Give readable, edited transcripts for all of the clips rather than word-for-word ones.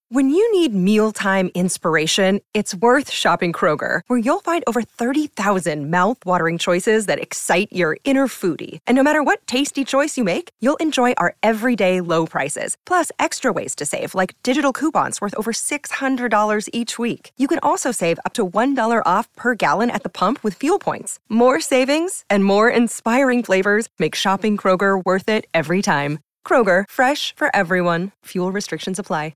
When you need mealtime inspiration, it's worth shopping Kroger, where you'll find over 30,000 mouth-watering choices that excite your inner foodie. And no matter what tasty choice you make, you'll enjoy our everyday low prices, plus extra ways to save, like digital coupons worth over $600 each week. You can also save up to $1 off per gallon at the pump with fuel points. More savings and more inspiring flavors make shopping Kroger worth it every time. Kroger, fresh for everyone. Fuel restrictions apply.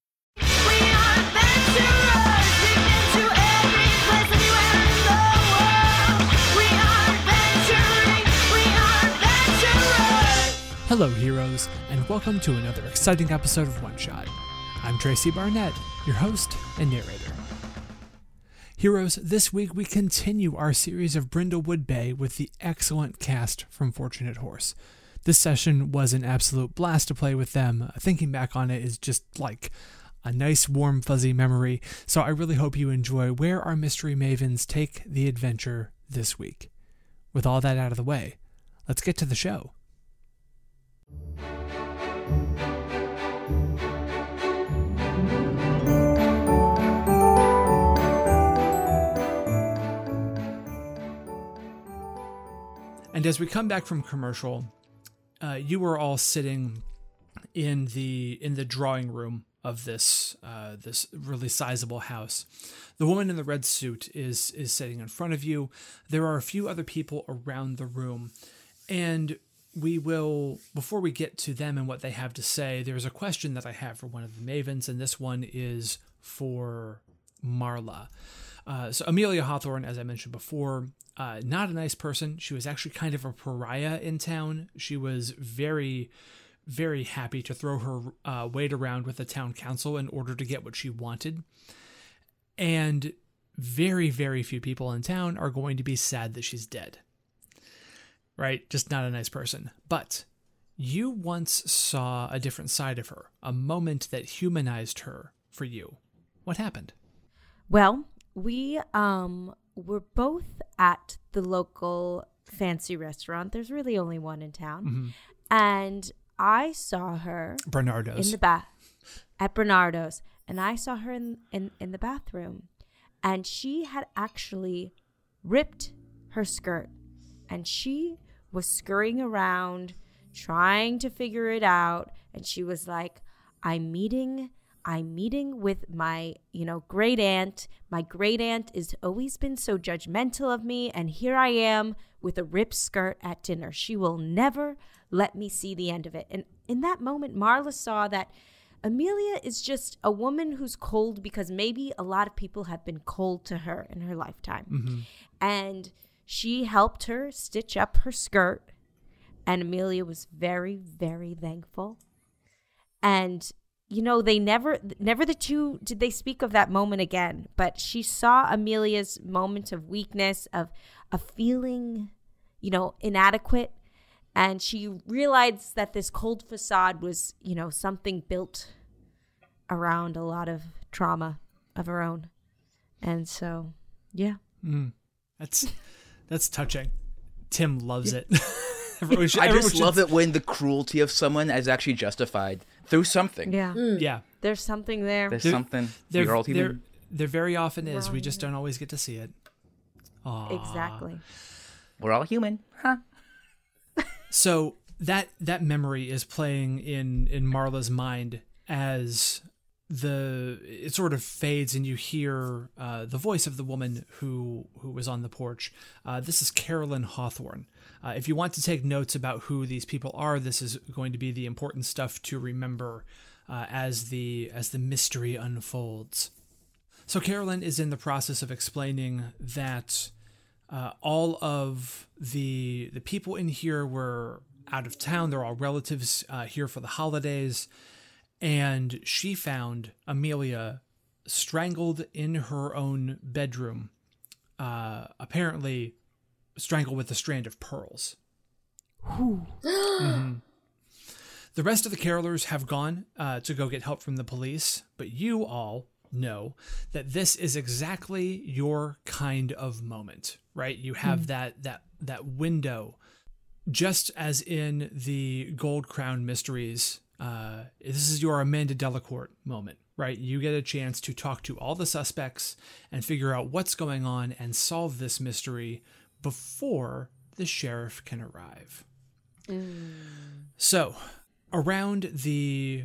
Hello, heroes, and welcome to another exciting episode of One Shot. I'm Tracy Barnett, your host and narrator. Heroes, this week we continue our series of Brindlewood Bay with the excellent cast from Fortunate Horse. This session was an absolute blast to play with them. Thinking back on it is just like a nice, warm, fuzzy memory, so I really hope you enjoy where our mystery mavens take the adventure this week. With all that out of the way, let's get to the show. And as we come back from commercial, you were all sitting in the drawing room of this really sizable house. The woman in the red suit is sitting in front of you. There are a few other people around the room, and we will, before we get to them and what they have to say, there's a question that I have for one of the mavens, and this one is for Marla. So Amelia Hawthorne, as I mentioned before, not a nice person. She was actually kind of a pariah in town. She was very, very happy to throw her weight around with the town council in order to get what she wanted. And very, very few people in town are going to be sad that she's dead. Right? Just not a nice person. But you once saw a different side of her, a moment that humanized her for you. What happened? Well, we were both at the local fancy restaurant. There's really only one in town. Mm-hmm. And I saw her Bernardo's in the bath at Bernardo's, and I saw her in the bathroom, and she had actually ripped her skirt, and she was scurrying around trying to figure it out, and she was like, I'm meeting with my, great aunt. My great aunt has always been so judgmental of me, and here I am with a ripped skirt at dinner. She will never let me see the end of it. And in that moment, Marla saw that Amelia is just a woman who's cold because maybe a lot of people have been cold to her in her lifetime. Mm-hmm. And she helped her stitch up her skirt, and Amelia was very, very thankful. And they never the two did they speak of that moment again, but she saw Amelia's moment of weakness, of feeling, inadequate, and she realized that this cold facade was, something built around a lot of trauma of her own. And so, yeah. That's touching. Tim loves it. I just love it when the cruelty of someone is actually justified through something. Yeah. Yeah. There's something there. There's something. We're all human. There very often is. We just don't always get to see it. Aww. Exactly. We're all human. Huh? So that memory is playing in Marla's mind as it sort of fades, and you hear the voice of the woman who was on the porch. This is Carolyn Hawthorne. If you want to take notes about who these people are, this is going to be the important stuff to remember as the mystery unfolds. So Carolyn is in the process of explaining that all of the people in here were out of town. They're all relatives here for the holidays. And she found Amelia strangled in her own bedroom, apparently strangled with a strand of pearls. Mm-hmm. The rest of the carolers have gone to go get help from the police, but you all know that this is exactly your kind of moment, right? You have that window, just as in the Gold Crown Mysteries. This is your Amanda Delacourt moment, right? You get a chance to talk to all the suspects and figure out what's going on and solve this mystery before the sheriff can arrive. So, around the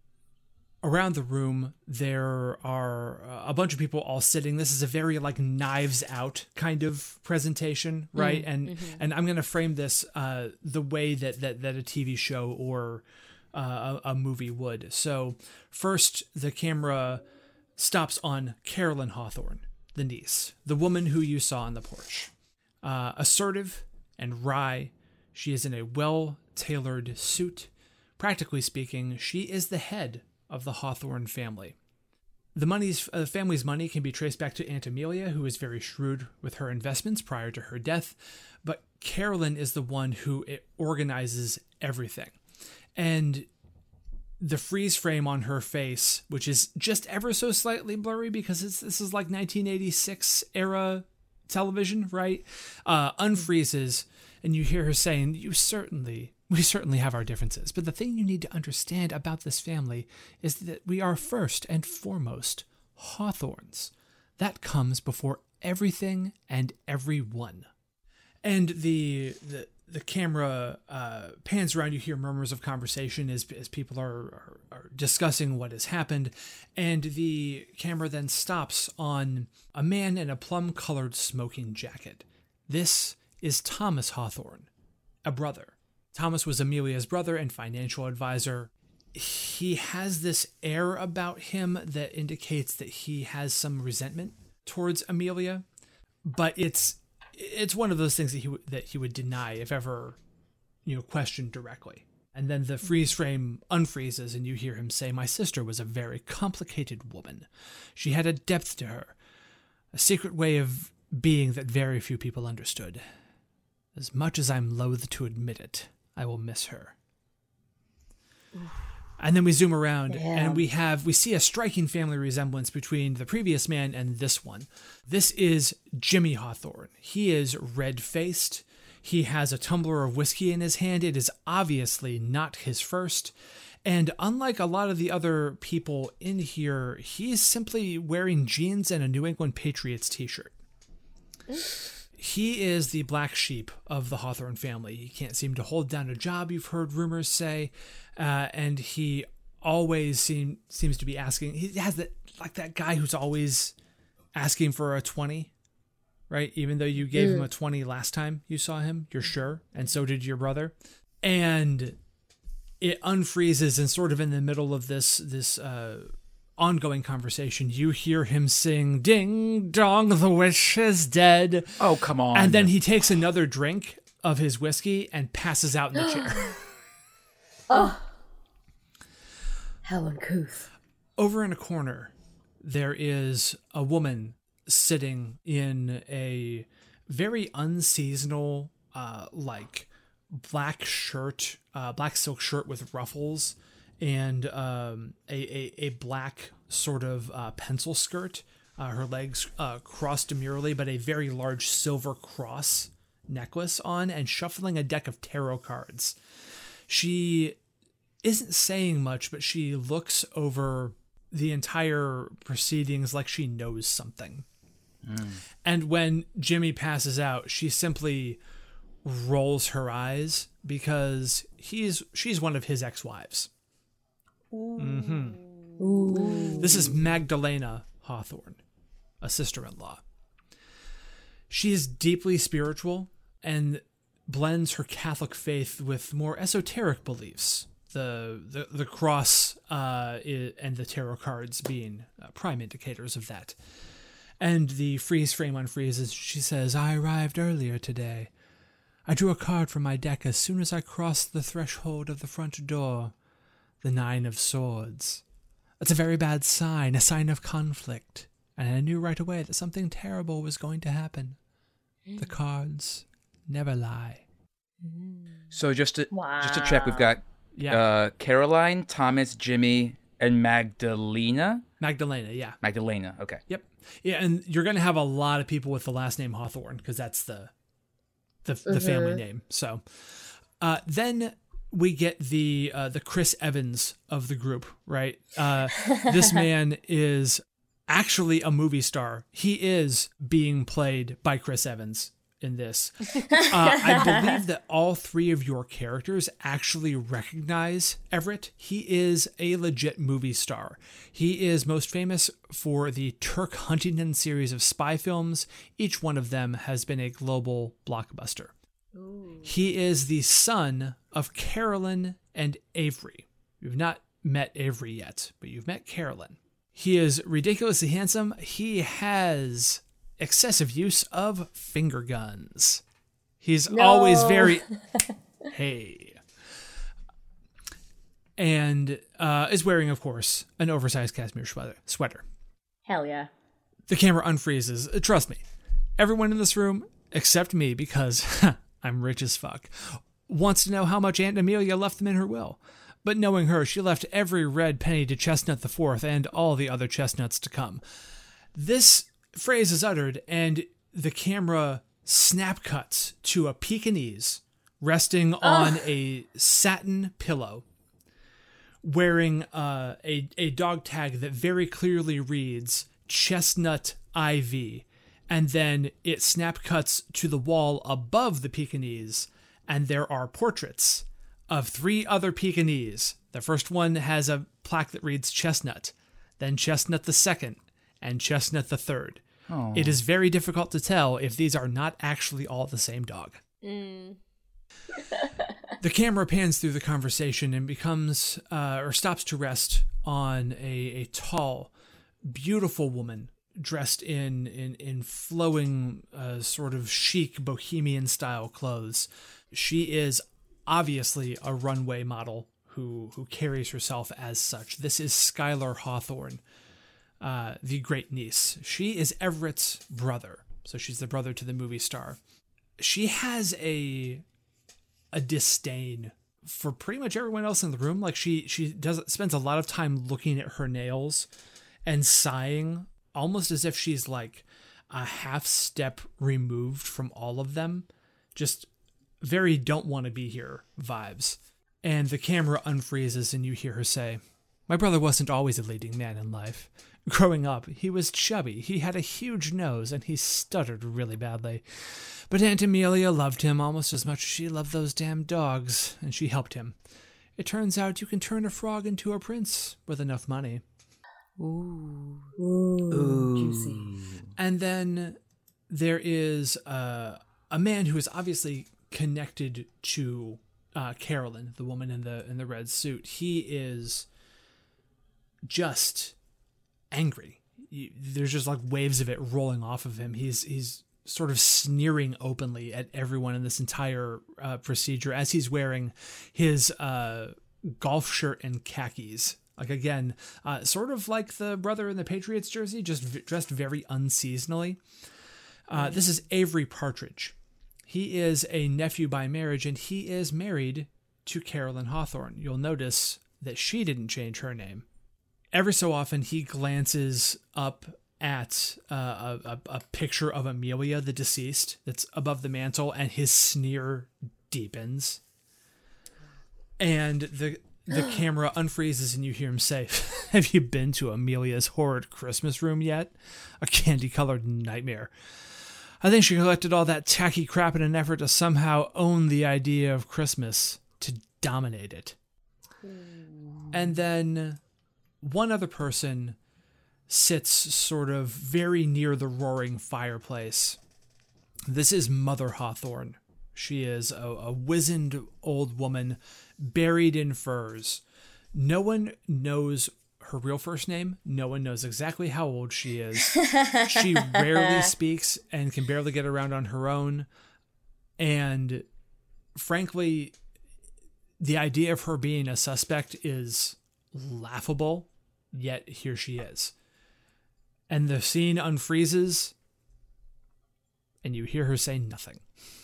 room, there are a bunch of people all sitting. This is a very like Knives Out kind of presentation, right? And I'm going to frame this the way that a TV show or a movie would. So first, the camera stops on Carolyn Hawthorne, the niece, the woman who you saw on the porch. Assertive and wry, she is in a well-tailored suit. Practically speaking, she is the head of the Hawthorne family. The family's money can be traced back to Aunt Amelia, who is very shrewd with her investments prior to her death, but Carolyn is the one who organizes everything. And the freeze frame on her face, which is just ever so slightly blurry because this is like 1986 era television, right? Unfreezes, and you hear her saying, we certainly have our differences, but the thing you need to understand about this family is that we are first and foremost Hawthorns. That comes before everything and everyone. And the camera pans around. You hear murmurs of conversation as people are discussing what has happened, and the camera then stops on a man in a plum-colored smoking jacket. This is Thomas Hawthorne, a brother. Thomas was Amelia's brother and financial advisor. He has this air about him that indicates that he has some resentment towards Amelia, but it's one of those things that he would deny if ever, questioned directly. And then the freeze frame unfreezes and you hear him say, "My sister was a very complicated woman. She had a depth to her, a secret way of being that very few people understood. As much as I'm loath to admit it, I will miss her." And then we zoom around and we see a striking family resemblance between the previous man and this one. This is Jimmy Hawthorne. He is red-faced. He has a tumbler of whiskey in his hand. It is obviously not his first. And unlike a lot of the other people in here, he is simply wearing jeans and a New England Patriots t-shirt. He is the black sheep of the Hawthorne family. He can't seem to hold down a job, you've heard rumors say, and he always seems to be asking. He has that guy who's always asking for a 20, right? Even though you gave him a 20 last time you saw him, you're sure, and so did your brother. And it unfreezes, and sort of in the middle of this ongoing conversation, you hear him sing, "Ding dong, the witch is dead." Oh, come on. And then he takes another drink of his whiskey and passes out in the chair. Oh. How uncouth. Over in a corner, there is a woman sitting in a very unseasonal, black silk shirt with ruffles, and a black sort of pencil skirt. Her legs crossed demurely, but a very large silver cross necklace on, and shuffling a deck of tarot cards. She isn't saying much, but she looks over the entire proceedings like she knows something. And when Jimmy passes out, she simply rolls her eyes because she's one of his ex-wives. Mm-hmm. This is Magdalena Hawthorne, a sister-in-law. She is deeply spiritual and blends her Catholic faith with more esoteric beliefs. The cross and the tarot cards being prime indicators of that. And the freeze frame unfreezes. She says, "I arrived earlier today. I drew a card from my deck as soon as I crossed the threshold of the front door. The 9 of Swords. It's a very bad sign, a sign of conflict. And I knew right away that something terrible was going to happen. The cards never lie." So just to check, we've got Caroline, Thomas, Jimmy, and Magdalena. Magdalena, yeah. Magdalena, okay. Yep. Yeah, and you're going to have a lot of people with the last name Hawthorne because that's the family name. So then we get the Chris Evans of the group, right? This man is actually a movie star. He is being played by Chris Evans in this. I believe that all three of your characters actually recognize Everett. He is a legit movie star. He is most famous for the Turk Huntington series of spy films. Each one of them has been a global blockbuster. Ooh. He is the son of Carolyn and Avery. You've not met Avery yet, but you've met Carolyn. He is ridiculously handsome. He has excessive use of finger guns. He's always very... Hey. And is wearing, of course, an oversized cashmere sweater. Hell yeah. The camera unfreezes. Trust me. Everyone in this room, except me, because I'm rich as fuck, wants to know how much Aunt Amelia left them in her will. But knowing her, she left every red penny to Chestnut the Fourth and all the other chestnuts to come. This phrase is uttered, and the camera snap cuts to a Pekingese resting on a satin pillow, wearing a dog tag that very clearly reads Chestnut IV, and then it snap cuts to the wall above the Pekingese, and there are portraits of three other Pekingese. The first one has a plaque that reads Chestnut, then Chestnut the Second, and Chestnut the Third. Oh. It is very difficult to tell if these are not actually all the same dog. The camera pans through the conversation and becomes, or stops to rest on a tall, beautiful woman dressed in flowing, sort of chic bohemian style clothes. She is obviously a runway model who carries herself as such. This is Skylar Hawthorne, the great niece. She is Everett's brother, so she's the brother to the movie star. She has a disdain for pretty much everyone else in the room. Like she spends a lot of time looking at her nails and sighing, almost as if she's like a half step removed from all of them. Just very don't want to be here vibes. And the camera unfreezes and you hear her say, "My brother wasn't always a leading man in life. Growing up, he was chubby, he had a huge nose, and he stuttered really badly. But Aunt Amelia loved him almost as much as she loved those damn dogs, and she helped him. It turns out you can turn a frog into a prince with enough money." Ooh. Ooh. Juicy. And then there is a man who is obviously connected to Carolyn, the woman in the red suit. He is just angry. There's just like waves of it rolling off of him. He's sort of sneering openly at everyone in this entire procedure as he's wearing his golf shirt and khakis. Like, again, sort of like the brother in the Patriots jersey, just dressed very unseasonally. This is Avery Partridge. He is a nephew by marriage, and he is married to Carolyn Hawthorne. You'll notice that she didn't change her name. Every so often, he glances up at a picture of Amelia, the deceased, that's above the mantle, and his sneer deepens. And the camera unfreezes and you hear him say, "Have you been to Amelia's horrid Christmas room yet? A candy-colored nightmare. I think she collected all that tacky crap in an effort to somehow own the idea of Christmas, to dominate it." And then one other person sits sort of very near the roaring fireplace. This is Mother Hawthorne. She is a wizened old woman buried in furs. No one knows her real first name. No one knows exactly how old she is. She rarely speaks and can barely get around on her own. And frankly, the idea of her being a suspect is laughable, yet here she is. And the scene unfreezes, and you hear her say nothing.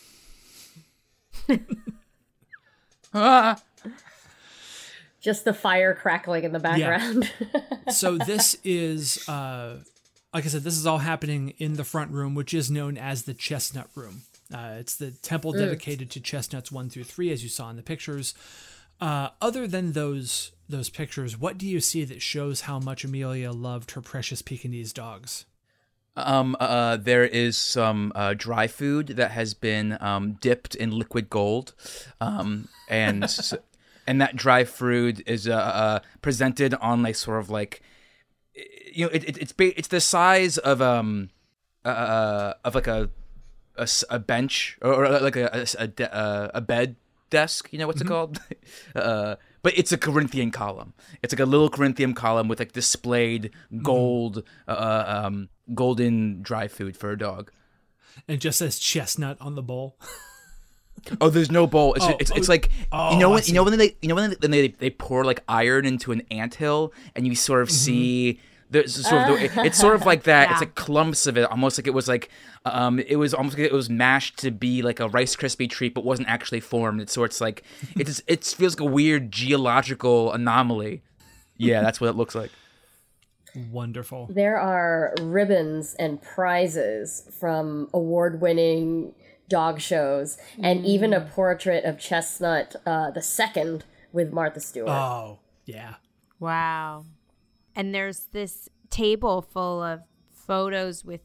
Just the fire crackling in the background. Yeah. So this is, like I said, this is all happening in the front room, which is known as the Chestnut Room. It's the temple dedicated to chestnuts 1 through 3, as you saw in the pictures. Other than those pictures, what do you see that shows how much Amelia loved her precious Pekingese dogs? There is some dry food that has been dipped in liquid gold, and that dry food is presented on like sort of like, you know, it's the size of like a bench or like a bed desk. You know what's it called? But it's a Corinthian column. It's like a little Corinthian column with like displayed gold, golden dry food for a dog. And it just says chestnut on the bowl. Oh, there's no bowl. It's like when they pour like iron into an anthill and you sort of see there's sort of it's sort of like that. Yeah. It's like clumps of it, almost like it was like it was almost like it was mashed to be like a Rice Krispie treat, but wasn't actually formed. It's sort of like it feels like a weird geological anomaly. Yeah, that's what it looks like. Wonderful. There are ribbons and prizes from award-winning dog shows, and even a portrait of Chestnut II with Martha Stewart. Oh, yeah. Wow. And there's this table full of photos with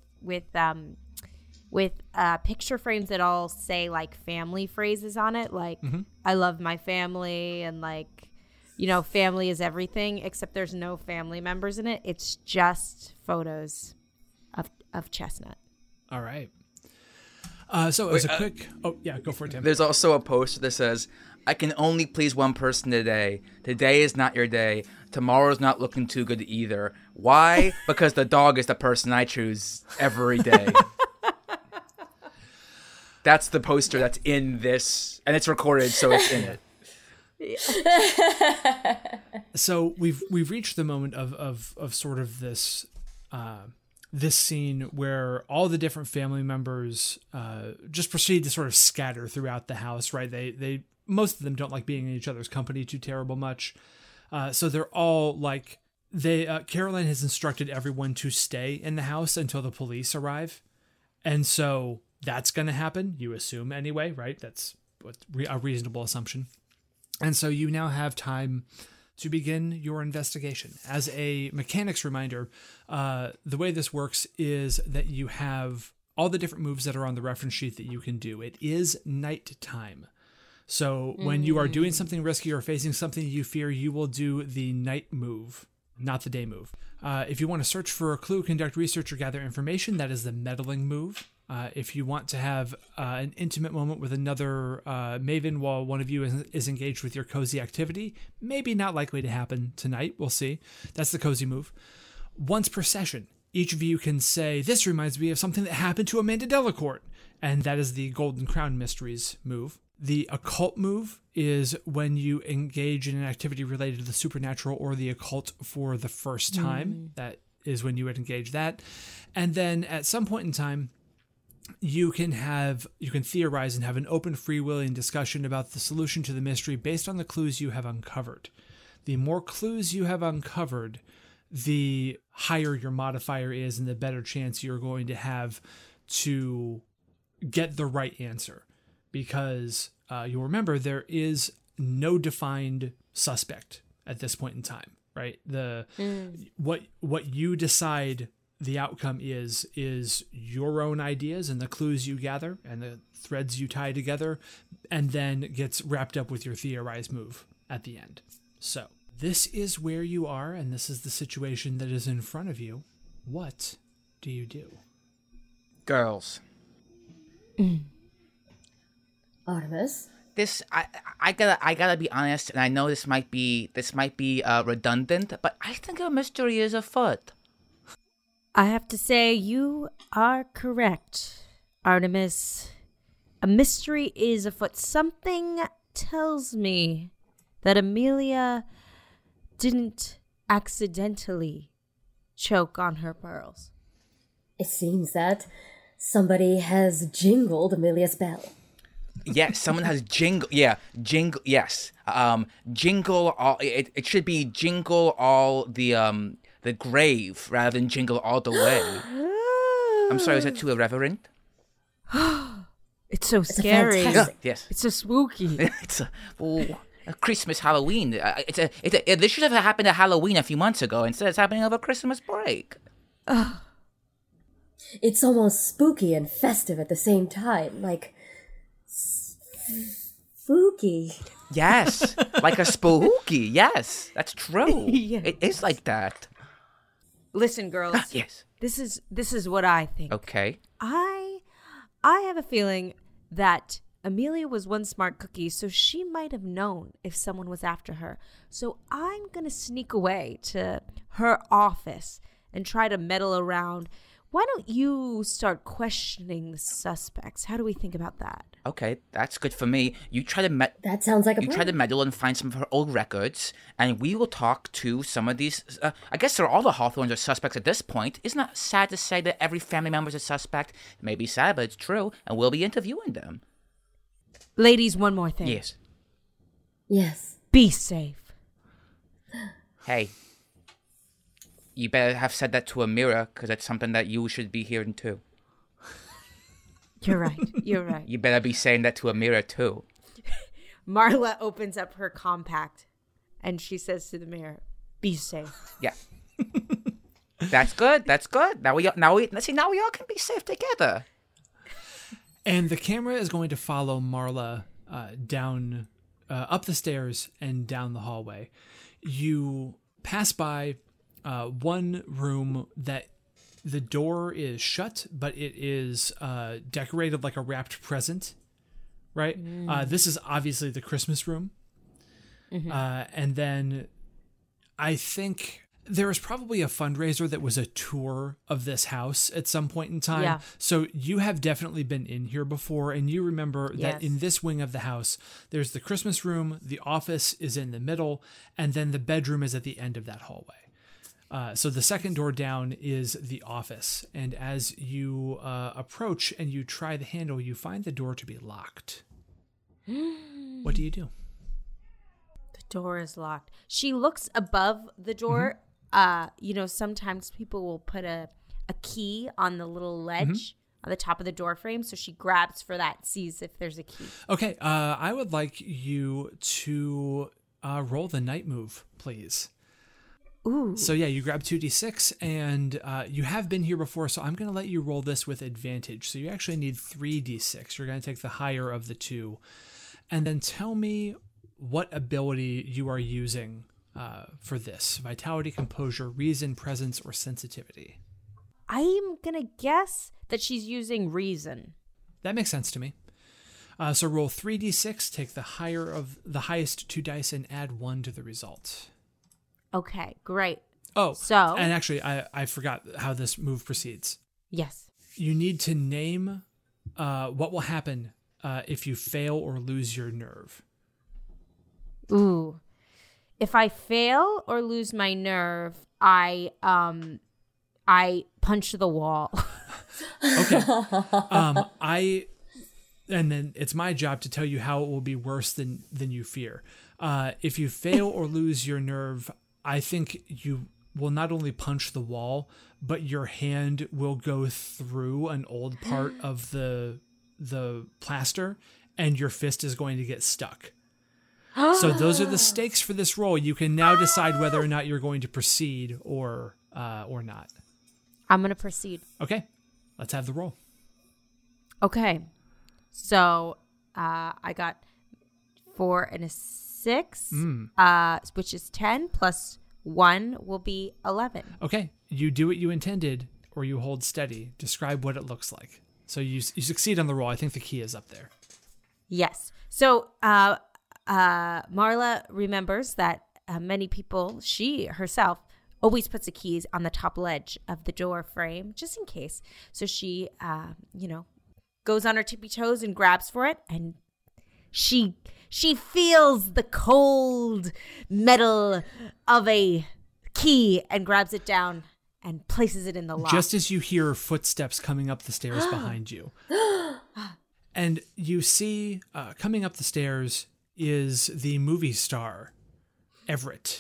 picture frames that all say like family phrases on it, like I love my family, and like, you know, family is everything, except there's no family members in it. It's just photos of Chestnut. All right. So as a quick... go for it, Tim. There's also a poster that says, I can only please one person today. Today is not your day. Tomorrow's not looking too good either. Why? Because the dog is the person I choose every day. That's the poster that's in this, and it's recorded, so it's in it. So we've reached the moment of sort of this this scene where all the different family members just proceed to sort of scatter throughout the house, right? They most of them don't like being in each other's company too terrible much. So they're all like, Caroline has instructed everyone to stay in the house until the police arrive. And so that's going to happen, you assume anyway, right? That's a reasonable assumption. And so you now have time to begin your investigation. As a mechanics reminder, the way this works is that you have all the different moves that are on the reference sheet that you can do. It is nighttime. So when you are doing something risky or facing something you fear, you will do the night move, not the day move. If you want to search for a clue, conduct research, or gather information, that is the meddling move. If you want to have an intimate moment with another maven while one of you is engaged with your cozy activity, maybe not likely to happen tonight, we'll see. That's the cozy move. Once per session, each of you can say, this reminds me of something that happened to Amanda Delacourt, and that is the Golden Crown Mysteries move. The occult move is when you engage in an activity related to the supernatural or the occult for the first time. That is when you would engage that. And then at some point in time, you can theorize and have an open, freewheeling discussion about the solution to the mystery based on the clues you have uncovered. The more clues you have uncovered, the higher your modifier is and the better chance you're going to have to get the right answer. Because you'll remember there is no defined suspect at this point in time, right? What you decide the outcome is your own ideas and the clues you gather and the threads you tie together, and then gets wrapped up with your theorized move at the end. So this is where you are, and this is the situation that is in front of you. What do you do? Girls. Artemis? This I gotta be honest, and I know this might be redundant, but I think a mystery is afoot. I have to say you are correct, Artemis. A mystery is afoot. Something tells me that Amelia didn't accidentally choke on her pearls. It seems that somebody has jingled Amelia's bell. Yes, someone has jingle. Yeah, jingle. Yes, jingle all. It should be jingle all the grave rather than jingle all the way. I'm sorry, was that too irreverent? It's so scary. Yes, it's so spooky. Christmas, Halloween. This should have happened at Halloween a few months ago. Instead, it's happening over Christmas break. It's almost spooky and festive at the same time. Like, spooky. Yes, like a spooky. Yes, that's true. Yeah. It is like that. Listen, girls. Yes. This is what I think. Okay. I have a feeling that Amelia was one smart cookie, so she might have known if someone was after her. So I'm going to sneak away to her office and try to meddle around. Why don't you start questioning the suspects? How do we think about that? Okay, that's good for me. You try to That sounds like a You plan. try to meddle and find some of her old records, and we will talk to some of these. I guess they're all the Hawthorns are suspects at this point. Isn't that sad to say that every family member is a suspect? It may be sad, but it's true, and we'll be interviewing them. Ladies, one more thing. Yes. Yes. Be safe. Hey. You better have said that to Amira, because it's something that you should be hearing too. You're right. You're right. You better be saying that to Amira too. Marla opens up her compact and she says to the mirror, "Be safe." Yeah. That's good. That's good. Now we all can be safe together. And the camera is going to follow Marla down, up the stairs and down the hallway. You pass by one room that the door is shut, but it is decorated like a wrapped present, right? This is obviously the Christmas room. Mm-hmm. And then I think there was probably a fundraiser that was a tour of this house at some point in time. Yeah. So you have definitely been in here before, and you remember that Yes. in this wing of the house, there's the Christmas room, the office is in the middle, and then the bedroom is at the end of that hallway. So the second door down is the office, and as you approach and you try the handle, you find the door to be locked. What do you do? The door is locked. She looks above the door. Mm-hmm. Sometimes people will put a key on the little ledge on the top of the door frame. So she grabs for that, sees if there's a key. Okay, I would like you to roll the night move, please. Ooh. So yeah, you grab 2d6, and you have been here before, so I'm going to let you roll this with advantage. So you actually need 3d6. You're going to take the higher of the two. And then tell me what ability you are using for this. Vitality, composure, reason, presence, or sensitivity. I'm going to guess that she's using reason. That makes sense to me. So roll 3d6, take the highest 2 dice, and add 1 to the result. Okay, great. Oh, So- and actually, I forgot how this move proceeds. Yes. You need to name what will happen if you fail or lose your nerve. Ooh. If I fail or lose my nerve, I punch the wall. Okay. And then it's my job to tell you how it will be worse than you fear. If you fail or lose your nerve, I think you will not only punch the wall, but your hand will go through an old part of the plaster, and your fist is going to get stuck. So those are the stakes for this roll. You can now decide whether or not you're going to proceed or not. I'm going to proceed. Okay, let's have the roll. Okay. So I got 4 and a 6, which is 10, plus 1 will be 11. Okay, you do what you intended, or you hold steady. Describe what it looks like. So you succeed on the roll. I think the key is up there. Yes. So Marla remembers that many people, she herself, always puts the keys on the top ledge of the door frame, just in case. So she, goes on her tippy toes and grabs for it, and she feels the cold metal of a key and grabs it down and places it in the lock. Just as you hear footsteps coming up the stairs behind you. And you see coming up the stairs is the movie star, Everett.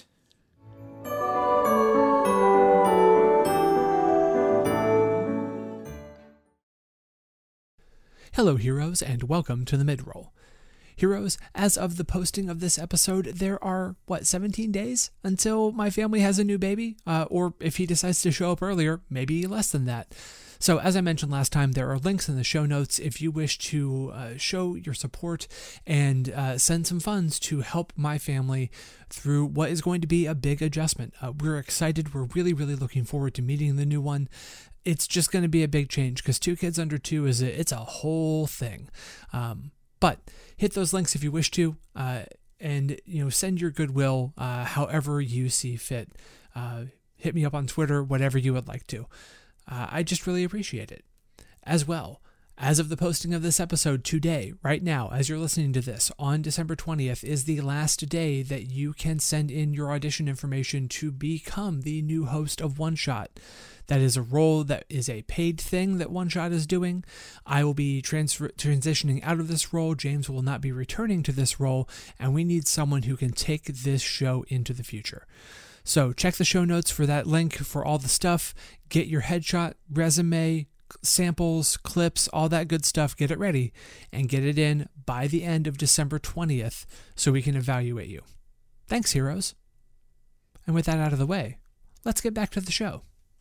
Hello, heroes, and welcome to the midroll. Heroes, as of the posting of this episode, there are, 17 days until my family has a new baby? Or if he decides to show up earlier, maybe less than that. So as I mentioned last time, there are links in the show notes if you wish to show your support and send some funds to help my family through what is going to be a big adjustment. We're excited. We're really, really looking forward to meeting the new one. It's just going to be a big change because 2 kids under 2 it's a whole thing. But hit those links if you wish to, and send your goodwill however you see fit. Hit me up on Twitter, whatever you would like to. I just really appreciate it. As well, as of the posting of this episode today, right now, as you're listening to this, on December 20th is the last day that you can send in your audition information to become the new host of One Shot. That is a role that is a paid thing that One Shot is doing. I will be transitioning out of this role. James will not be returning to this role, and we need someone who can take this show into the future. So check the show notes for that link for all the stuff. Get your headshot, resume, samples, clips, all that good stuff. Get it ready and get it in by the end of December 20th so we can evaluate you. Thanks, heroes. And with that out of the way, let's get back to the show.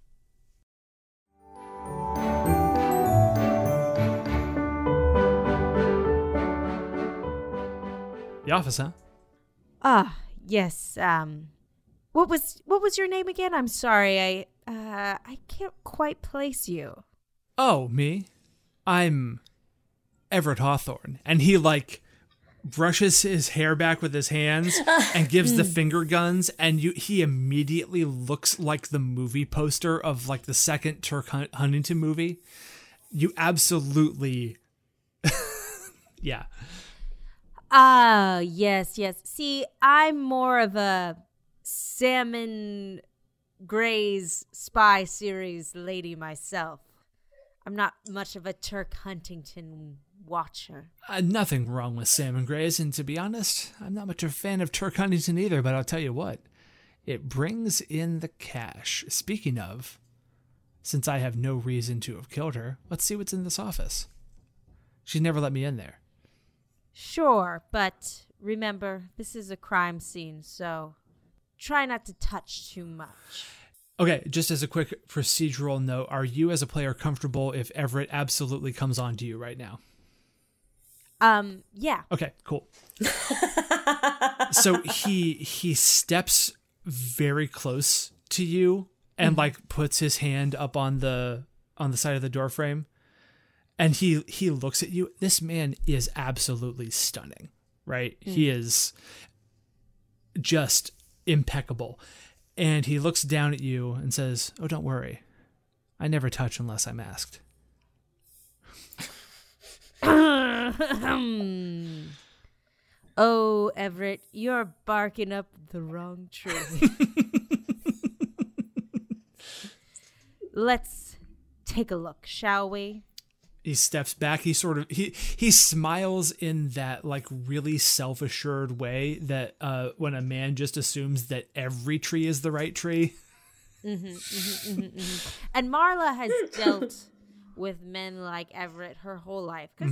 The Office, huh? Yes. What was your name again? I'm sorry. I can't quite place you. Oh, me? I'm Everett Hawthorne. And he brushes his hair back with his hands and gives the finger guns, and he immediately looks like the movie poster of the second Turk Huntington movie. You absolutely yeah. Yes. See, I'm more of a Salmon Gray's spy series lady myself. I'm not much of a Turk Huntington watcher. Nothing wrong with Salmon Grays, and to be honest, I'm not much of a fan of Turk Huntington either, but I'll tell you what, it brings in the cash. Speaking of, since I have no reason to have killed her, let's see what's in this office. She's never let me in there. Sure, but remember, this is a crime scene, so try not to touch too much. Okay, just as a quick procedural note, are you as a player comfortable if Everett absolutely comes on to you right now? Yeah. Okay, cool. So he steps very close to you and puts his hand up on the side of the door frame, and he looks at you. This man is absolutely stunning, right? He is just impeccable. And he looks down at you and says, "Oh, don't worry. I never touch unless I'm asked." Oh, Everett, you're barking up the wrong tree. Let's take a look, shall we? He steps back. He smiles in that really self-assured way that when a man just assumes that every tree is the right tree. And Marla has dealt with men like Everett her whole life. Because,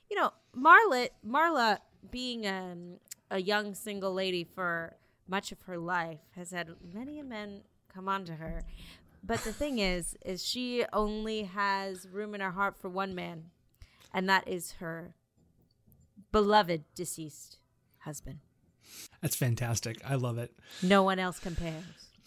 Marla being a young single lady for much of her life has had many men come on to her. But the thing is she only has room in her heart for one man, and that is her beloved deceased husband. That's fantastic. I love it. No one else compares.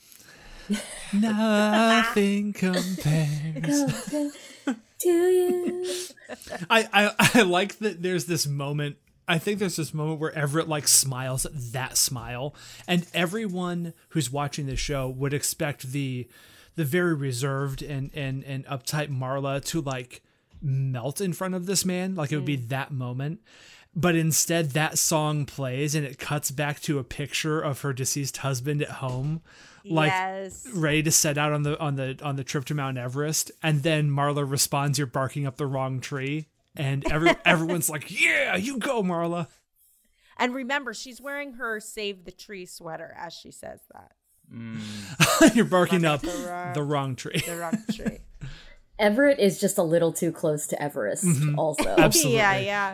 Nothing compares to you. I like that there's this moment. I think there's this moment where Everett smiles that smile, and everyone who's watching the show would expect the very reserved and uptight Marla to melt in front of this man. It would be that moment. But instead that song plays and it cuts back to a picture of her deceased husband at home, yes, ready to set out on the trip to Mount Everest. And then Marla responds, "You're barking up the wrong tree." And everyone's like, "Yeah, you go, Marla." And remember, she's wearing her Save the Tree sweater as she says that. You're barking up the wrong tree. The wrong tree. Everett is just a little too close to Everest. Also, Absolutely. Yeah.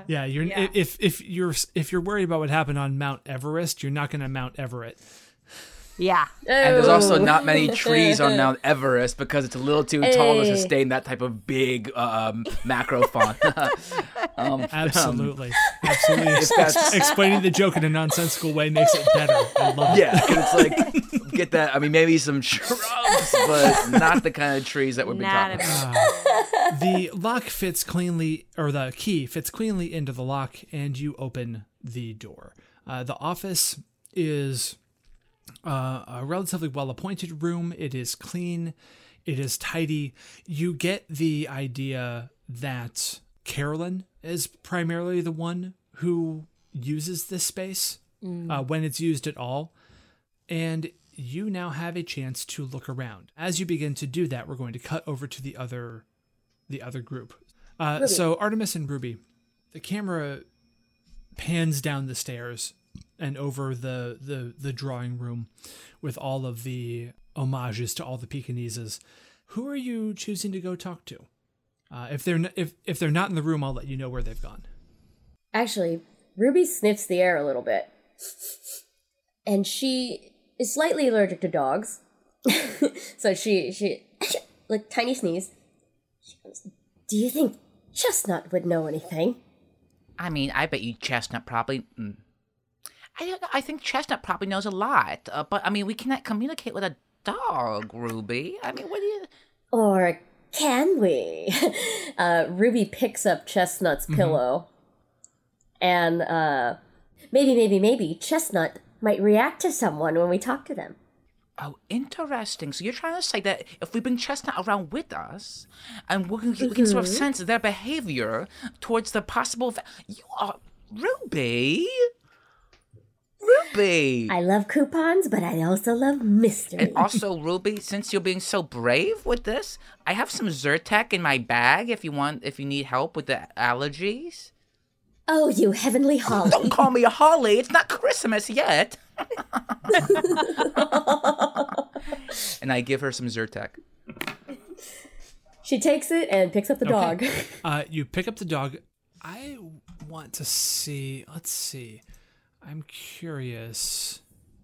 If you're worried about what happened on Mount Everest, you're not going to Mount Everett. Yeah. And there's also not many trees on Mount Everest because it's a little too tall to sustain that type of big macro fauna. Absolutely. Explaining the joke in a nonsensical way makes it better. I love it. Yeah, it's like, get that. I mean, maybe some shrubs, but not the kind of trees that we've been talking about. The lock fits cleanly, or the key fits cleanly into the lock, and you open the door. The office is a relatively well-appointed room. It is clean. It is tidy. You get the idea that Carolyn is primarily the one who uses this space when it's used at all. And you now have a chance to look around. As you begin to do that, we're going to cut over to the other group. So Artemis and Ruby, the camera pans down the stairs and over the drawing room with all of the homages to all the Pekingeses. Who are you choosing to go talk to? If they're not in the room, I'll let you know where they've gone. Actually, Ruby sniffs the air a little bit, and she is slightly allergic to dogs. So she like tiny sneeze. She goes, "Do you think Chestnut would know anything?" I mean, I bet you Chestnut probably. I think Chestnut probably knows a lot, but I mean, we cannot communicate with a dog, Ruby. I mean, what do you? Or can we? Ruby picks up Chestnut's pillow, and maybe Chestnut might react to someone when we talk to them. Oh, interesting. So you're trying to say that if we bring Chestnut around with us, and we can sort of sense their behavior towards the possible... You are... Ruby! I love coupons, but I also love mystery. And also, Ruby, since you're being so brave with this, I have some Zyrtec in my bag if you need help with the allergies. Oh, you heavenly Holly. Don't call me a Holly. It's not Christmas yet. And I give her some Zyrtec. She takes it and picks up the dog. You pick up the dog. I want to see... Let's see. I'm curious.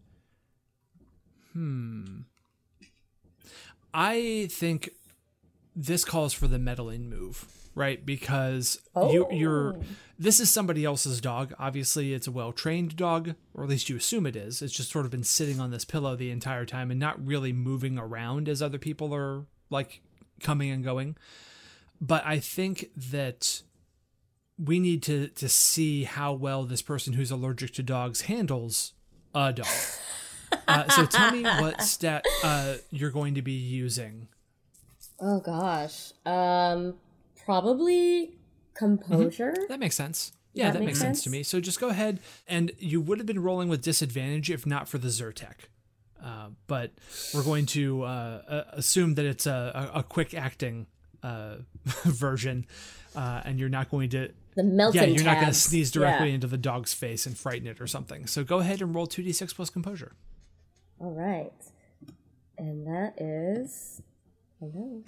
I think this calls for the meddling move, right? Because this is somebody else's dog. Obviously, it's a well-trained dog, or at least you assume it is. It's just sort of been sitting on this pillow the entire time and not really moving around as other people are like coming and going. But I think that we need to see how well this person who's allergic to dogs handles a dog. So tell me what stat you're going to be using. Oh gosh. Probably composure. That makes sense. Yeah, that makes sense to me. So just go ahead, and you would have been rolling with disadvantage if not for the Zyrtec. But we're going to assume that it's a quick acting version, and you're not going to... The melting you're not going to tabs. sneeze directly into the dog's face and frighten it or something. So go ahead and roll 2d6 plus composure. All right. And that is... Hello.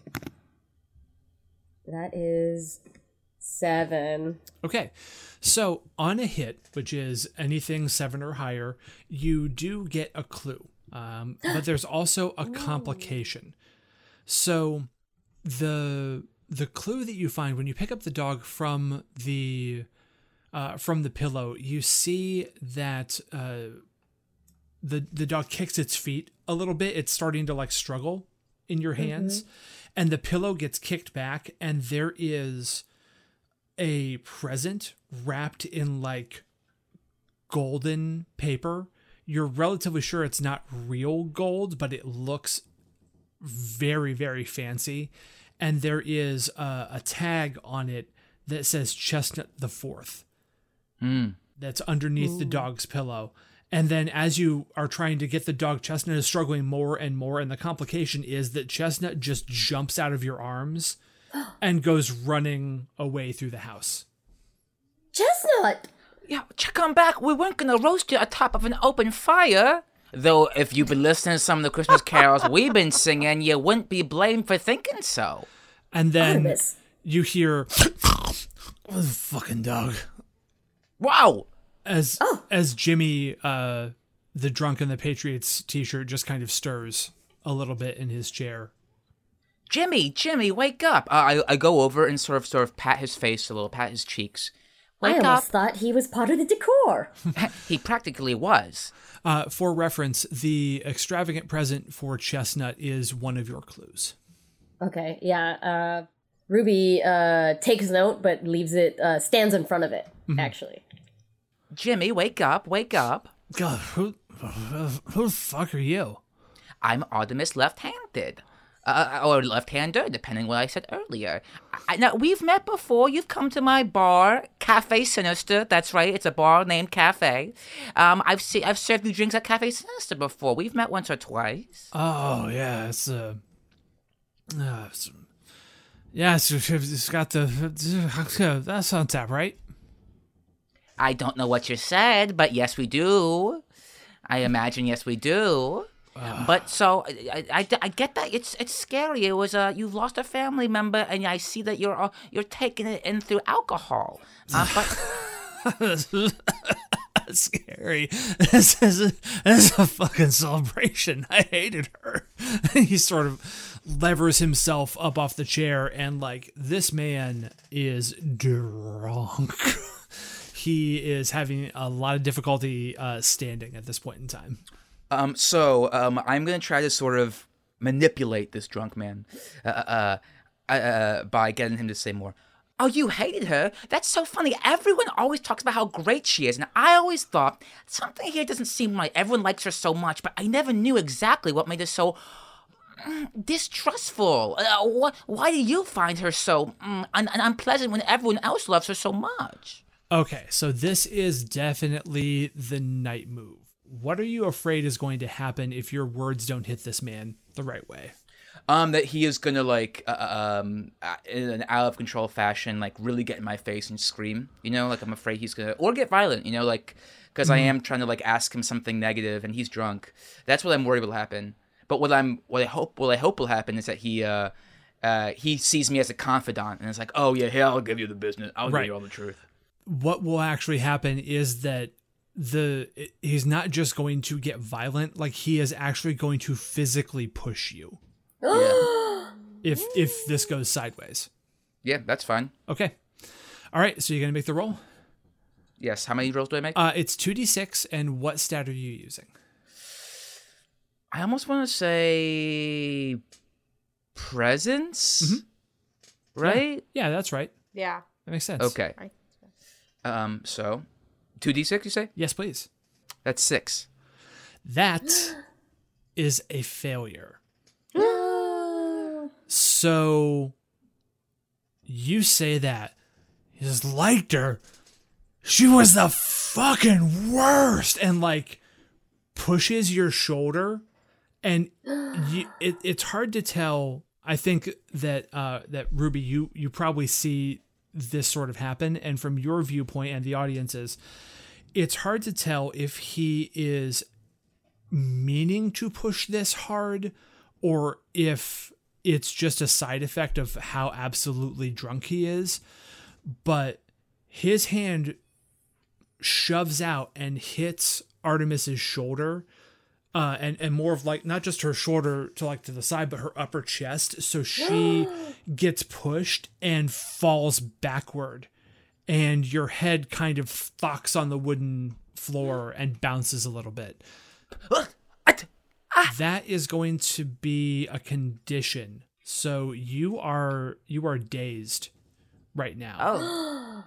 That is 7. Okay. So on a hit, which is anything 7 or higher, you do get a clue. But there's also a complication. So the clue that you find when you pick up the dog from the pillow, you see that the dog kicks its feet a little bit. It's starting to like struggle in your hands, and the pillow gets kicked back, and there is a present wrapped in like golden paper. You're relatively sure it's not real gold, but it looks very, very fancy. And there is a tag on it that says Chestnut the Fourth. That's underneath the dog's pillow. And then as you are trying to get the dog, Chestnut is struggling more and more. And the complication is that Chestnut just jumps out of your arms and goes running away through the house. Chestnut! Yeah, check on back. We weren't going to roast you atop of an open fire. Though if you've been listening to some of the Christmas carols we've been singing, you wouldn't be blamed for thinking so. And then Artemis. you hear, fucking dog. Wow. As Jimmy, the drunk in the Patriots t-shirt, just kind of stirs a little bit in his chair. Jimmy, wake up. I go over and sort of pat his face a little, pat his cheeks. I Wake almost up. thought he was part of the decor. He practically was. For reference, the extravagant present for Chestnut is one of your clues. Okay, yeah. Ruby takes note, but leaves it, stands in front of it, actually. Jimmy, wake up. God, who the fuck are you? I'm Artemis left-handed. Or left-hander, depending what I said earlier. Now, we've met before. You've come to my bar, Cafe Sinister. That's right, it's a bar named Cafe. I've served you drinks at Cafe Sinister before. We've met once or twice. Oh, yeah, it's got the, that's on tap, right? I don't know what you said, but yes, we do. I imagine yes, we do. But so I get that it's scary. It was you've lost a family member, and I see that you're taking it in through alcohol. But scary. This is a fucking celebration. I hated her. He sort of levers himself up off the chair, and like, this man is drunk. He is having a lot of difficulty standing at this point in time. So I'm gonna try to sort of manipulate this drunk man by getting him to say more. Oh, you hated her? That's so funny. Everyone always talks about how great she is, and I always thought something here doesn't seem right. Everyone likes her so much, but I never knew exactly what made her so distrustful. Why do you find her so unpleasant when everyone else loves her so much? Okay, so this is definitely the night move. What are you afraid is going to happen if your words don't hit this man the right way? That he is gonna like, in an out of control fashion, like really get in my face and scream. You know, like I'm afraid he's gonna, or get violent. You know, like because I am trying to like ask him something negative and he's drunk. That's what I'm worried will happen. But what I hope will happen is that he sees me as a confidant and it's like, oh yeah, here, I'll give you the business. I'll give you all the truth. What will actually happen is that he's not just going to get violent, like he is actually going to physically push you. Yeah. If this goes sideways. Yeah, that's fine. Okay. All right, so you're going to make the roll? Yes. How many rolls do I make? It's 2d6, and what stat are you using? I almost want to say presence, right? Yeah, that's right. Yeah. That makes sense. Okay. So 2d6, you say? Yes, please. That's 6. That is a failure. So you say that he just liked her. She was the fucking worst, and like pushes your shoulder, and it's hard to tell. I think that that Ruby, you probably see this sort of happen, and from your viewpoint and the audience's, it's hard to tell if he is meaning to push this hard or if it's just a side effect of how absolutely drunk he is. But his hand shoves out and hits Artemis's shoulder, and more of like not just her shoulder to like to the side, but her upper chest. So she gets pushed and falls backward, and your head kind of thocks on the wooden floor and bounces a little bit. That is going to be a condition. So you are dazed right now.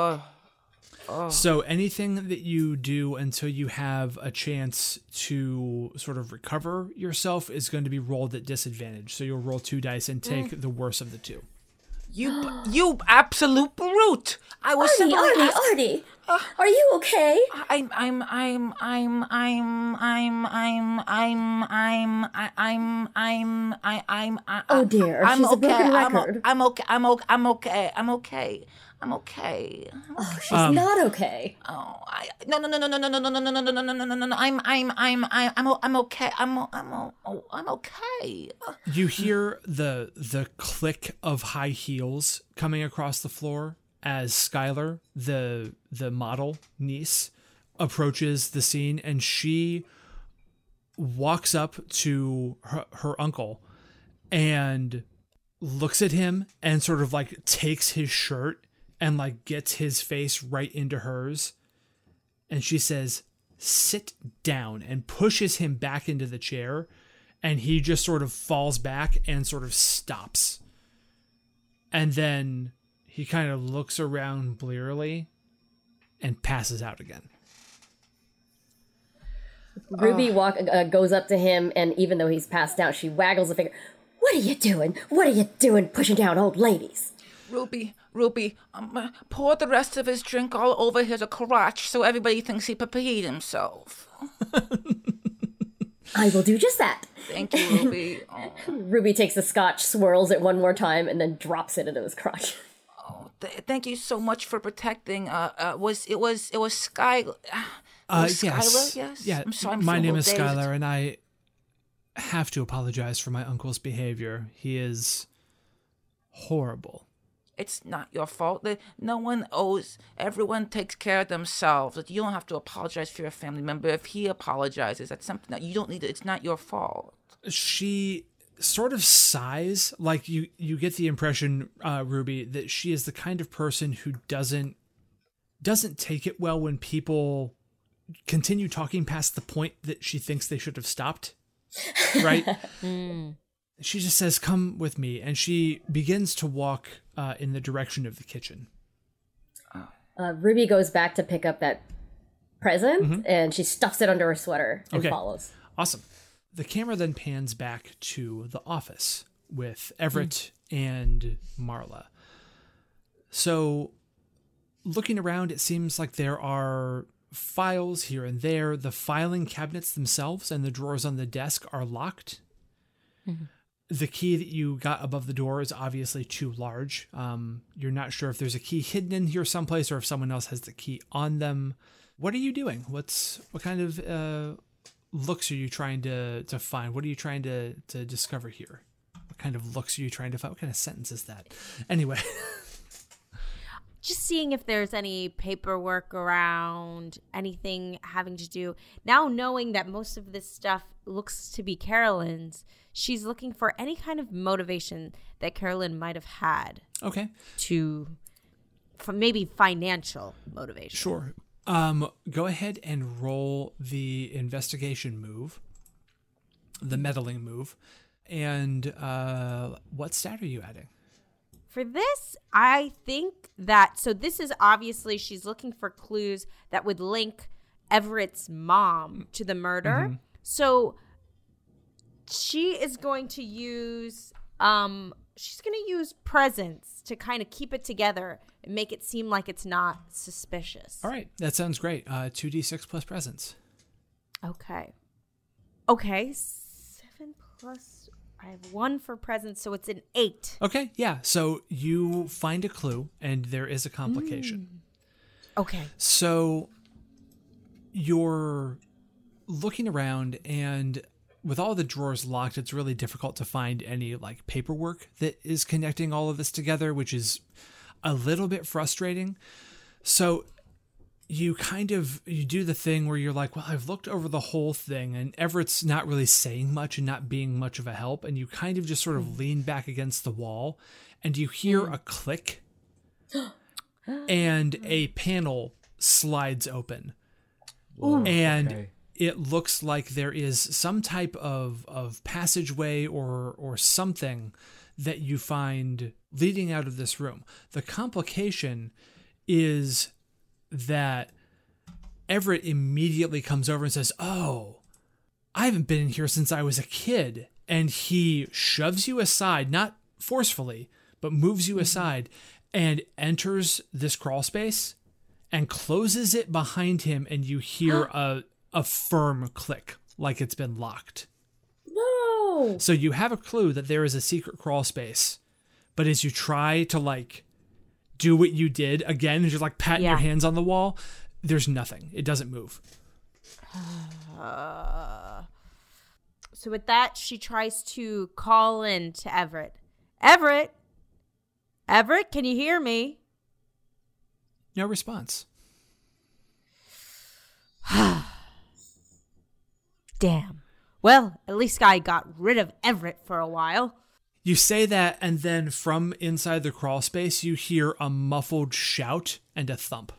So anything that you do until you have a chance to sort of recover yourself is going to be rolled at disadvantage. So you'll roll 2 dice and take the worst of the 2. You absolute brute! I was Artie, are you okay? I'm Oh dear, she's a broken record. I'm okay. I'm okay. Oh, she's not okay. Oh, no. I'm okay. I'm okay. You hear the click of high heels coming across the floor as Skylar, the model niece, approaches the scene, and she walks up to her uncle and looks at him and sort of like takes his shirt and like gets his face right into hers. And she says, "Sit down," and pushes him back into the chair. And he just sort of falls back and sort of stops. And then he kind of looks around blearily and passes out again. Ruby goes up to him, and even though he's passed out, she waggles a finger. What are you doing? What are you doing pushing down old ladies? Ruby, pour the rest of his drink all over his crotch so everybody thinks he peed himself. I will do just that. Thank you, Ruby. Oh. Ruby takes the scotch, swirls it one more time, and then drops it into his crotch. Thank you so much for protecting. It was Skylar. Yes. Skylar? Yes. Yeah. I'm sorry. My name is Skylar, and I have to apologize for my uncle's behavior. He is horrible. It's not your fault. No one owes. Everyone takes care of themselves. You don't have to apologize for your family member. If he apologizes, that's something that you don't need. It's not your fault. She sort of sighs, like you get the impression, Ruby, that she is the kind of person who doesn't take it well when people continue talking past the point that she thinks they should have stopped. Right? She just says, "Come with me," and she begins to walk in the direction of the kitchen. Ruby goes back to pick up that present, and she stuffs it under her sweater and follows. Awesome. The camera then pans back to the office with Everett and Marla. So, looking around, it seems like there are files here and there. The filing cabinets themselves and the drawers on the desk are locked. The key that you got above the door is obviously too large. You're not sure if there's a key hidden in here someplace or if someone else has the key on them. What are you doing? What kind of looks are you trying to find? What are you trying to discover here? What kind of looks are you trying to find? What kind of sentence is that? Anyway. Just seeing if there's any paperwork around, anything having to do. Now knowing that most of this stuff looks to be Carolyn's, she's looking for any kind of motivation that Carolyn might have had. Okay. For maybe financial motivation. Sure. Go ahead and roll the investigation move, the meddling move, and what stat are you adding? For this, I think that, so this is obviously, she's looking for clues that would link Everett's mom to the murder. So she is going to use, presence to kind of keep it together and make it seem like it's not suspicious. All right, that sounds great. 2d6 plus presence. Okay, 7 plus, I have 1 for presence, so it's an 8. Okay, yeah. So you find a clue, and there is a complication. Okay. So you're looking around, and with all the drawers locked, it's really difficult to find any like paperwork that is connecting all of this together, which is a little bit frustrating. So you do the thing where you're like, well, I've looked over the whole thing and Everett's not really saying much and not being much of a help. And you kind of just sort of lean back against the wall and you hear a click and a panel slides open. Whoa, and it looks like there is some type of passageway or something that you find leading out of this room. The complication is that Everett immediately comes over and says, "Oh, I haven't been in here since I was a kid." And he shoves you aside, not forcefully, but moves you aside and enters this crawl space and closes it behind him. And you hear a firm click like it's been locked. No. So you have a clue that there is a secret crawl space, but as you try to do what you did again, just like patting your Yeah. hands on the wall. There's nothing. It doesn't move. So with that, she tries to call in to Everett. Everett, can you hear me? No response. Damn. Well, at least I got rid of Everett for a while. You say that, and then from inside the crawl space, you hear a muffled shout and a thump.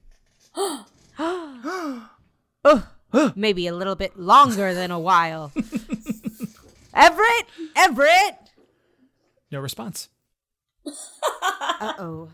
Maybe a little bit longer than a while. Everett! No response. Uh-oh.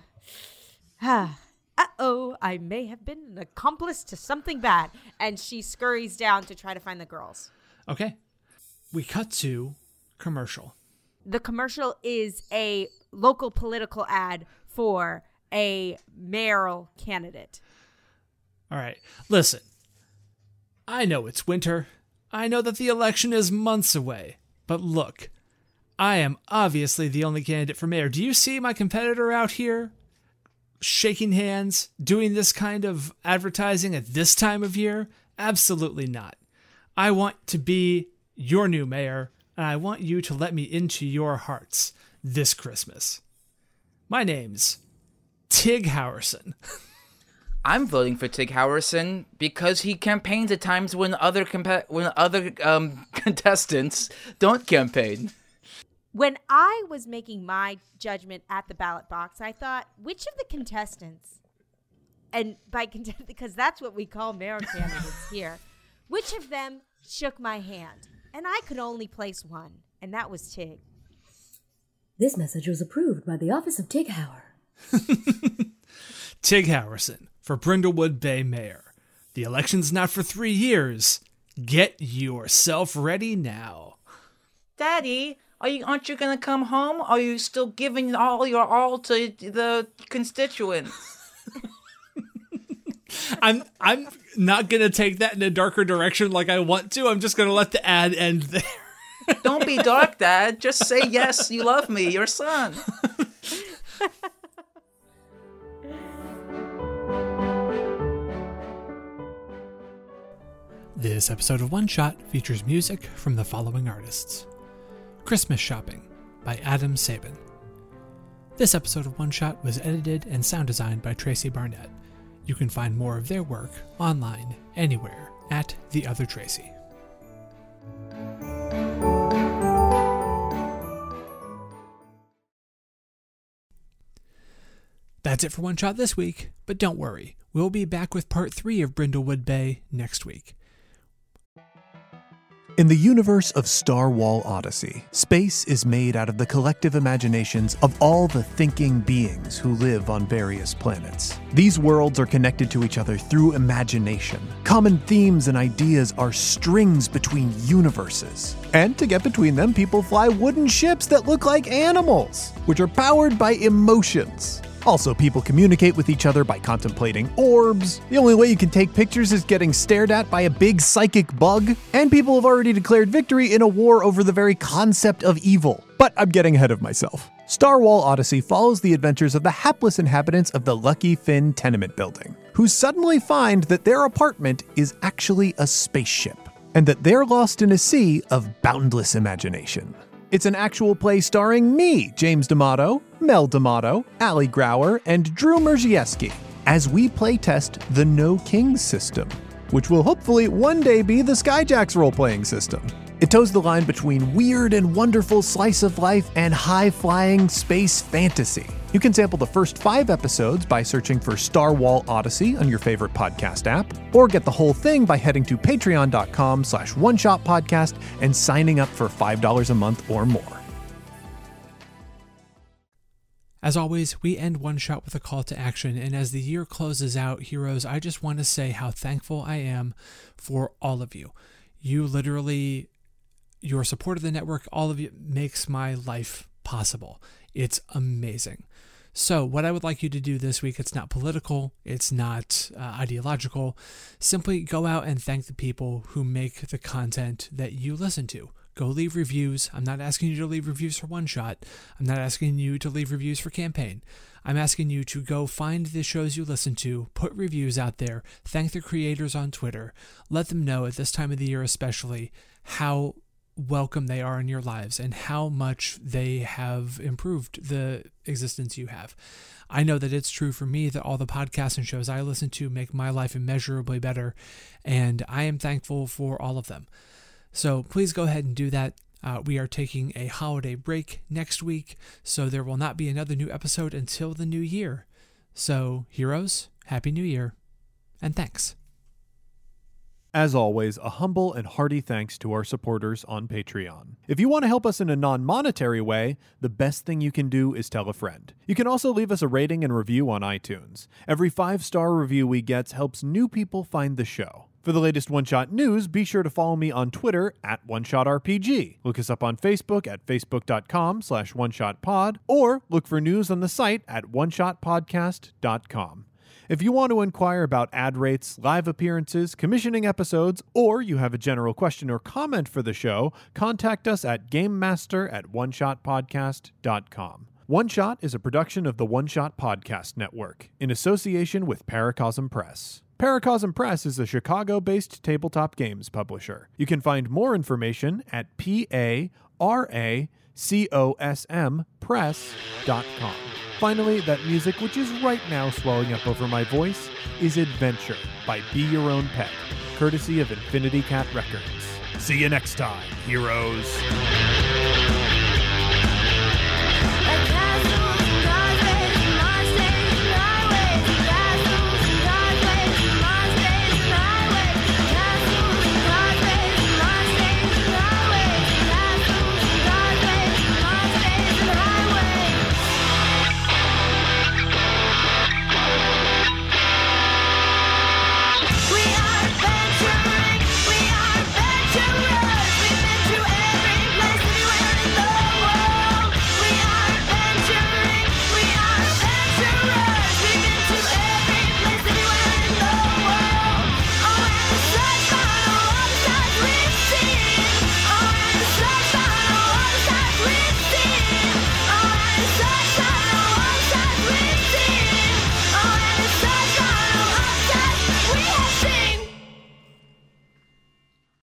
Uh-oh, I may have been an accomplice to something bad. And she scurries down to try to find the girls. Okay. We cut to commercial. The commercial is a local political ad for a mayoral candidate. All right. Listen, I know it's winter. I know that the election is months away. But look, I am obviously the only candidate for mayor. Do you see my competitor out here shaking hands, doing this kind of advertising at this time of year? Absolutely not. I want to be your new mayor, and I want you to let me into your hearts this Christmas. My name's Tig Howerson. I'm voting for Tig Howerson because he campaigns at times when other contestants don't campaign. When I was making my judgment at the ballot box, I thought, which of the contestants, and by because that's what we call mayor candidates here, which of them shook my hand? And I could only place one, and that was Tig. This message was approved by the office of Tig Hauer. Tig Howerson for Brindlewood Bay Mayor. The election's not for 3 years. Get yourself ready now. Daddy, aren't you gonna come home? Are you still giving all your all to the constituents? I'm not gonna take that in a darker direction like I want to. I'm just gonna let the ad end there. Don't be dark, Dad. Just say yes, you love me, your son. This episode of One Shot features music from the following artists. Christmas Shopping by Adam Sabin. This episode of One Shot was edited and sound designed by Tracy Barnett. You can find more of their work online anywhere at The Other Tracy. That's it for One Shot this week, but don't worry, we'll be back with part 3 of Brindlewood Bay next week. In the universe of Star Wall Odyssey, space is made out of the collective imaginations of all the thinking beings who live on various planets. These worlds are connected to each other through imagination. Common themes and ideas are strings between universes. And to get between them, people fly wooden ships that look like animals, which are powered by emotions. Also, people communicate with each other by contemplating orbs. The only way you can take pictures is getting stared at by a big psychic bug. And people have already declared victory in a war over the very concept of evil. But I'm getting ahead of myself. Star Wall Odyssey follows the adventures of the hapless inhabitants of the Lucky Finn tenement building, who suddenly find that their apartment is actually a spaceship, and that they're lost in a sea of boundless imagination. It's an actual play starring me, James D'Amato, Mel D'Amato, Ali Grauer, and Drew Merzieski, as we playtest the No Kings system, which will hopefully one day be the Skyjacks role-playing system. It toes the line between weird and wonderful slice of life and high-flying space fantasy. You can sample the first 5 episodes by searching for Star Wall Odyssey on your favorite podcast app, or get the whole thing by heading to patreon.com/oneshotpodcast and signing up for $5 a month or more. As always, we end One Shot with a call to action, and as the year closes out, heroes, I just want to say how thankful I am for all of you. You literally, your support of the network, all of you makes my life possible. It's amazing. So what I would like you to do this week, it's not political, it's not ideological. Simply go out and thank the people who make the content that you listen to. go leave reviews. I'm not asking you to leave reviews for One Shot. I'm not asking you to leave reviews for Campaign. I'm asking you to go find the shows you listen to, put reviews out there, thank the creators on Twitter, let them know at this time of the year especially how welcome they are in your lives and how much they have improved the existence you have. I know that it's true for me that all the podcasts and shows I listen to make my life immeasurably better, and I am thankful for all of them. So please go ahead and do that. We are taking a holiday break next week, so there will not be another new episode until the new year. So, heroes, Happy New Year, and thanks. As always, a humble and hearty thanks to our supporters on Patreon. If you want to help us in a non-monetary way, the best thing you can do is tell a friend. You can also leave us a rating and review on iTunes. Every 5-star review we get helps new people find the show. For the latest One Shot news, be sure to follow me on Twitter at OneShotRPG. Look us up on Facebook at facebook.com/OneShotPod, or look for news on the site at OneShotPodcast.com. If you want to inquire about ad rates, live appearances, commissioning episodes, or you have a general question or comment for the show, contact us at GameMaster@OneShotPodcast.com. One Shot is a production of the One Shot Podcast Network, in association with Paracosm Press. Paracosm Press is a Chicago-based tabletop games publisher. You can find more information at PARACOSMpress.com. Finally, that music, which is right now swelling up over my voice, is Adventure by Be Your Own Pet, courtesy of Infinity Cat Records. See you next time, heroes.